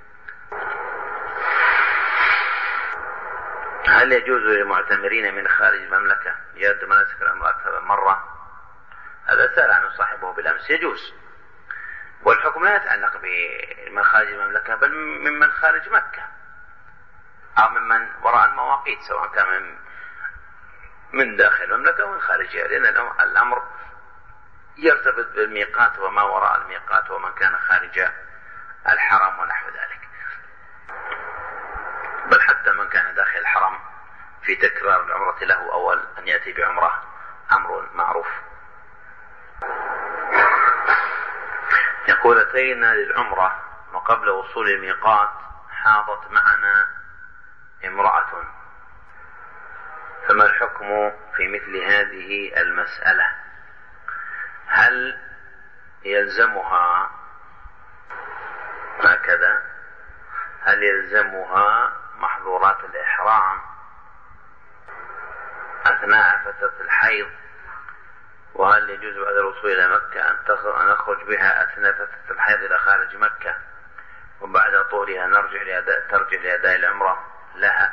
هل يجوز للمعتمرين من خارج المملكة يؤدوا مناسك العمرة أكثر من مرة؟ هذا سأل عنه صاحبه بالأمس. يجوز، والحكم لا يتعلق بمن خارج المملكة بل ممن خارج مكة أو ممن وراء المواقيت، سواء كان من, من داخل المملكة أو من خارجها، لأن الأمر يرتبط بالميقات وما وراء الميقات ومن كان خارج الحرم ونحو ذلك. بل حتى من كان داخل الحرم في تكرار العمرة له أول أن يأتي بعمرة أمر معروف. يقول أتينا للعمرة وقبل وصول الميقات حاضت معنا امرأة، فما الحكم في مثل هذه المسألة؟ هل يلزمها هكذا هل يلزمها محظور محظورات الإحرام أثناء فترة الحيض، وهل يجوز بعد الوصول إلى مكة أن نخرج بها أثناء فترة الحيض إلى خارج مكة وبعد طهرها نرجع لأداء ترجع لأداء العمرة لها؟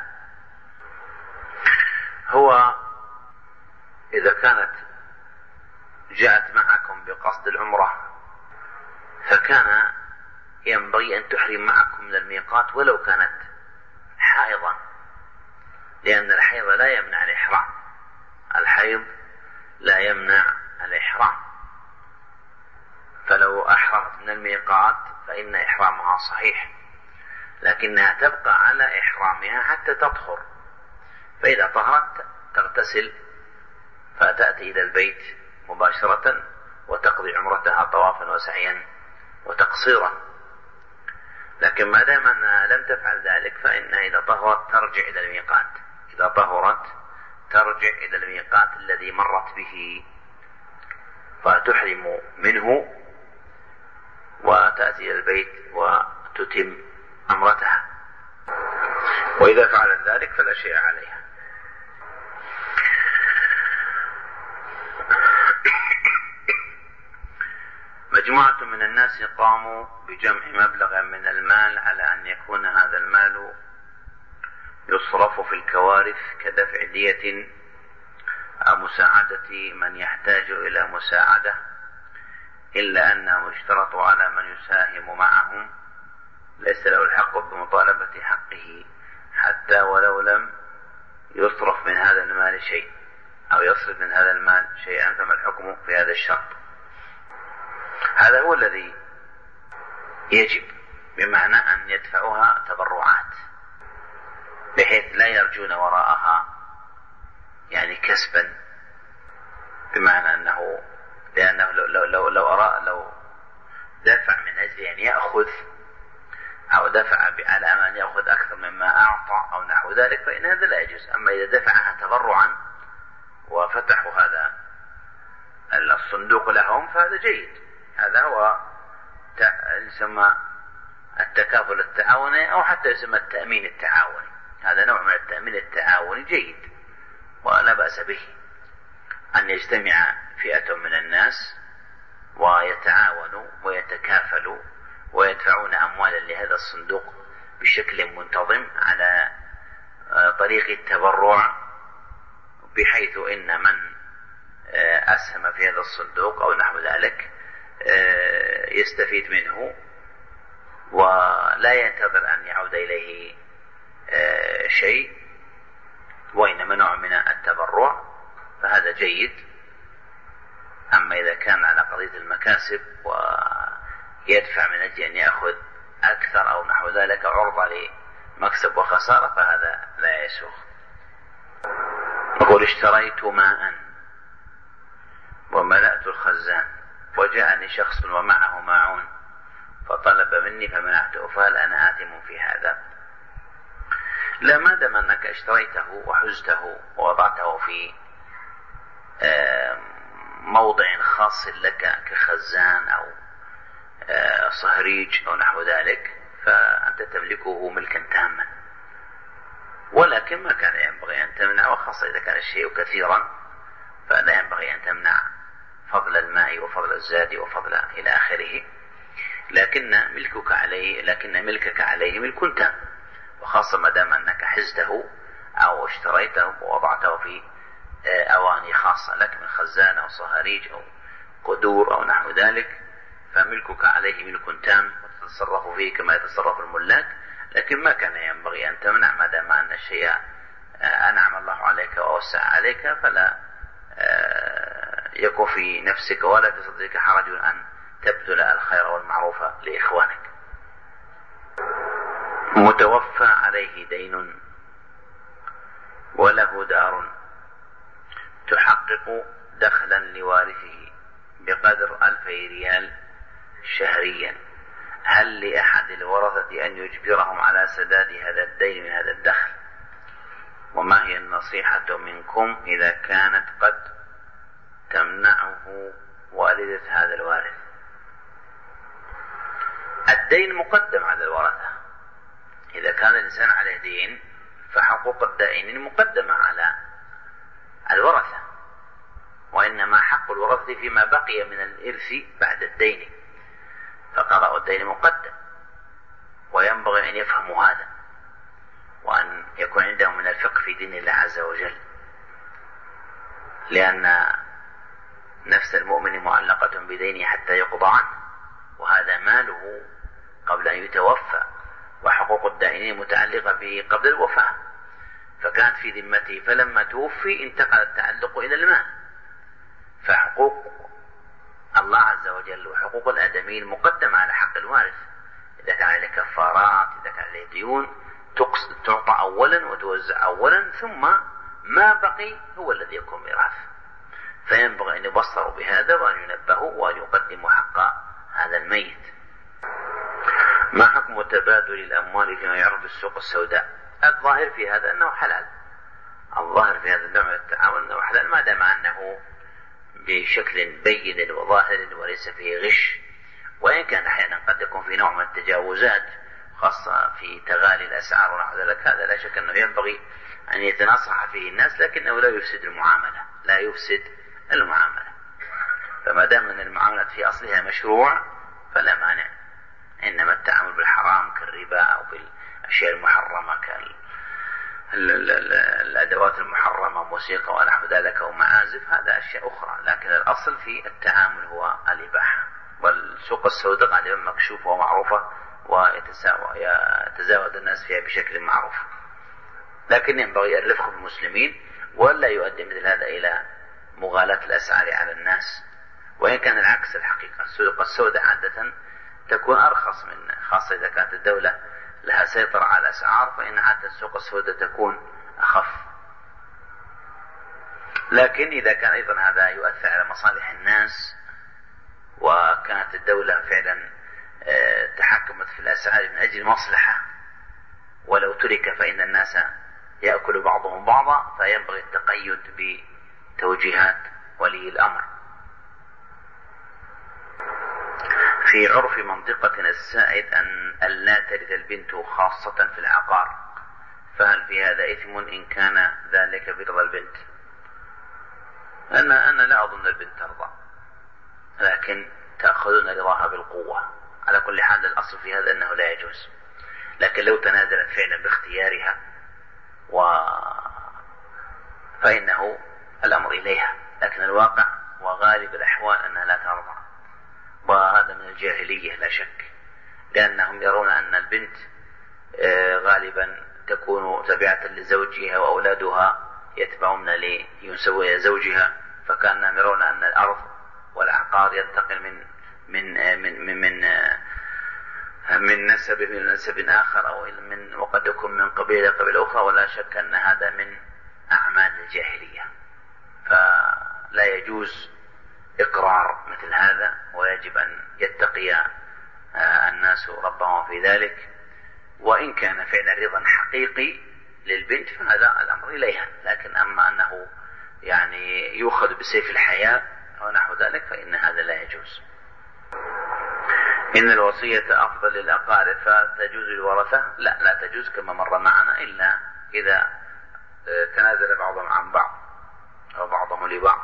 هو إذا كانت جاءت معكم بقصد العمرة فكان ينبغي أن تحرم معكم من الميقات ولو كانت حائضا، لأن الحيض لا يمنع الإحرام، الحيض لا يمنع الإحرام، فلو أحرمت من الميقات فإن إحرامها صحيح، لكنها تبقى على إحرامها حتى تطهر، فإذا طهرت تغتسل فتأتي إلى البيت مباشرة وتقضي عمرتها طوافا وسعيا وتقصيرا. لكن ما دام أنها لم تفعل ذلك فإنها إذا طهرت ترجع إلى الميقات، إذا طهرت ترجع إلى الميقات الذي مرت به فتحرم منه وتأتي إلى البيت وتتم عمرتها، وإذا فعلت ذلك فلا شيء عليها. مجموعة من الناس قاموا بجمع مبلغ من المال على أن يكون هذا المال يصرف في الكوارث كدفع دية أو مساعدة من يحتاج إلى مساعدة، إلا أنهم اشترطوا على من يساهم معهم ليس له الحق بمطالبة حقه حتى ولو لم يصرف من هذا المال شيء أو يصرف من هذا المال شيئا، فما الحكم في هذا الشرط؟ هذا هو الذي يجب، بمعنى أن يدفعوها تبرعات بحيث لا يرجون وراءها يعني كسبا، بمعنى أنه لأنه لو, لو, لو, لو, أرى لو دفع من أجل أن يأخذ أو دفع على أن يأخذ أكثر مما أعطى أو نحو ذلك فإن هذا لا يجوز. أما إذا دفعها تبرعا وفتحوا هذا الصندوق لهم فهذا جيد، هذا هو يسمى التكافل التعاوني أو حتى يسمى التأمين التعاوني، هذا نوع من التأمين التعاوني جيد ولا بأس به، أن يجتمع فئة من الناس ويتعاونوا ويتكافلوا ويدفعون أموالا لهذا الصندوق بشكل منتظم على طريق التبرع، بحيث إن من أسهم في هذا الصندوق أو نحو ذلك يستفيد منه ولا ينتظر أن يعود إليه شيء، وإنما نوع من التبرع، فهذا جيد. أما إذا كان على قضية المكاسب ويدفع من أجل أن يأخذ أكثر أو نحو ذلك عرضة لمكسب وخسارة فهذا لا يسوغ. يقول: اشتريت ماء وملأت الخزان وجاءني شخص ومعه ماعون فطلب مني فمنعته، فهل أنا آثم في هذا؟ لا، ما دام أنك اشتريته وحزته ووضعته في موضع خاص لك كخزان أو صهريج أو نحو ذلك فأنت تملكه ملكا تاما، ولكن ما كان ينبغي أن تمنع، وخاصة إذا كان الشيء كثيرا فلا ينبغي أن تمنع فضل الماء وفضل الزاد وفضل إلى آخره، لكن ملكك عليه لكن ملكك عليه ملك تام، وخاصة ما دام أنك حزته أو اشتريته ووضعته في أواني خاصة لك من خزان أو صهاريج أو قدور أو نحو ذلك، فملكك عليه ملك تام وتتصرف فيه كما يتصرف الملاك، لكن ما كان ينبغي أن تمنع ما دام أن الشيء أنعم الله عليك ووسع عليك، فلا يكون في نفسك ولا في صدرك حرج أن تبذل الخير والمعروف لإخوانك. متوفى عليه دين وله دار تحقق دخلا لوارثه بقدر ألفي ريال شهريا، هل لأحد الورثة أن يجبرهم على سداد هذا الدين من هذا الدخل؟ وما هي النصيحة منكم إذا كانت قد تمنعه والدة هذا الوارث؟ الدين مقدم على الورثة، إذا كان الإنسان عليه دين فحقوق الدائنين مقدمة على الورثة، وإنما حق الورثة فيما بقي من الإرث بعد الدين، فقضاء الدين مقدم، وينبغي أن يفهموا هذا، وأن يكون عندهم من الفقه في دين الله عز وجل، لأن نفس المؤمن معلقة بدينه حتى يقضى عنه، وهذا ماله قبل أن يتوفى، وحقوق الدائنين متعلقة به قبل الوفاة، فكانت في ذمته، فلما توفي انتقل التعلق إلى المال. فحقوق الله عز وجل وحقوق الآدميين مقدمة على حق الوارث، إذا كان عليه كفارات، إذا كان عليه ديون تعطى أولا وتوزع أولا، ثم ما بقي هو الذي يكون ميراث. فينبغي أن يبصروا بهذا وأن ينبهوا وأن يقدموا حق هذا الميت. ما حكم تبادل الأموال فيما يعرف بالسوق السوداء؟ الظاهر في هذا أنه حلال، الظاهر في هذا النوع من التعامل أنه حلال، ما دام أنه بشكل بين وظاهر وليس فيه غش، وإن كان أحيانا قد يكون في نوع من التجاوزات خاصة في تغالي الأسعار ونحو ذلك، هذا لا شك أنه ينبغي أن يتناصح فيه الناس، لكنه لا يفسد المعاملة، لا يفسد المعاملة. فما دام أن المعاملات في أصلها مشروع فلا مانع، إنما التعامل بالحرام كالربا أو بالأشياء المحرمة كالأدوات المحرمة موسيقى ونحو ذلك أو معازف، هذا أشياء أخرى، لكن الأصل في التعامل هو الإباحة. والسوق السوداء غالبا مكشوفة ومعروفة ويتزاود الناس فيها بشكل معروف، لكن ينبغي الرفق بالمسلمين ولا يؤدي مثل هذا إلى مغالاة الأسعار على الناس، وإن كان العكس الحقيقة. السوق السوداء عادة تكون أرخص، من خاصة إذا كانت الدولة لها سيطرة على الأسعار، فإن عادة السوق السوداء تكون أخف. لكن إذا كان أيضا هذا يؤثر على مصالح الناس، وكانت الدولة فعلا تحكمت في الأسعار من أجل مصلحة، ولو ترك فإن الناس يأكل بعضهم بعضا، فينبغي التقيد بتوجيهات ولي الأمر. في عرف منطقتنا السائد أن لا ترث البنت خاصة في العقار، فهل في هذا إثم إن كان ذلك برضا البنت؟ أنا, أنا لا أظن البنت ترضى، لكن تأخذون رضاها بالقوة. على كل حال الأصل في هذا أنه لا يجوز، لكن لو تنازلت فعلا باختيارها و... فإنه الأمر إليها، لكن الواقع وغالب الأحوال أنها لا ترضى، وهذا من الجاهلية لا شك، لأنهم يرون أن البنت غالبا تكون تبعة لزوجها وأولادها يتبعون لينسوي زوجها، فكانهم يرون أن الأرض والعقار ينتقل من من من من من, من نسب من نسب آخر، أو من وقد يكون من قبيلة قبيلة أخرى، ولا شك أن هذا من أعمال الجاهلية، فلا يجوز إقرار مثل هذا، ويجب أن يتقي الناس ربهم في ذلك. وإن كان فعلا رضا حقيقي للبنت فهذا الأمر إليها، لكن أما أنه يعني يؤخذ بسيف الحياة ونحو ذلك فإن هذا لا يجوز. إن الوصية أفضل للأقارب فتجوز الورثة؟ لا، لا تجوز كما مر معنا، إلا إذا تنازل بعضهم عن بعض أو بعضهم لبعض.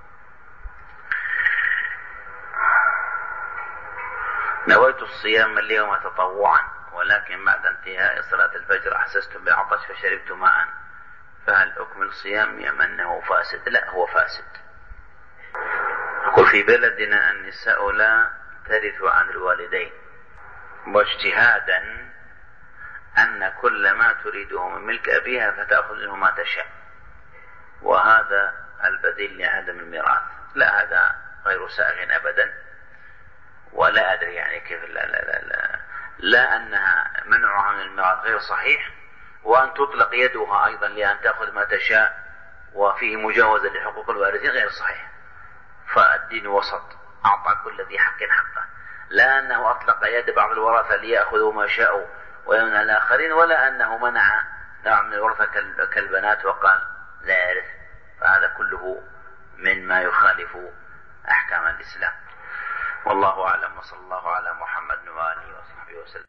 نويت الصيام اليوم تطوعا، ولكن بعد انتهاء صلاة الفجر أحسست بعطش فشربت ماء، فهل أكمل صيامي أم أنه فاسد؟ لا، هو فاسد. أقول في بلدنا النساء لا ترث عن الوالدين، واجتهادا أن كل ما تريده من ملك أبيها فتأخذ منه ما تشاء، وهذا البديل لعدم الميراث. لا، هذا غير سائغ أبدا، ولا أدري يعني كيف. لا لا لا لا, لا أنها منعها من الميراث غير صحيح، وأن تطلق يدها أيضا لأن تأخذ ما تشاء وفيه مجاوزة لحقوق الوارثين غير صحيح. فالدين وسط، أعطى كل ذي حق حقه، لا أنه أطلق يد بعض الورثة ليأخذوا ما شاءوا ويمنع الآخرين، ولا أنه منع نوع من الورثة كالبنات وقال لا يرث، فهذا كله مما يخالف أحكام الإسلام. والله أعلم، وصلى الله على محمد وآله وصحبه وسلم.